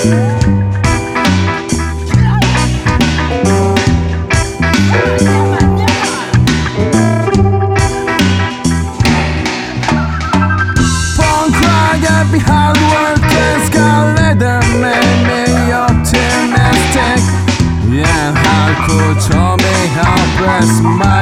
Every hard work escalator made me optimistic. Yeah, how could show me how blessed my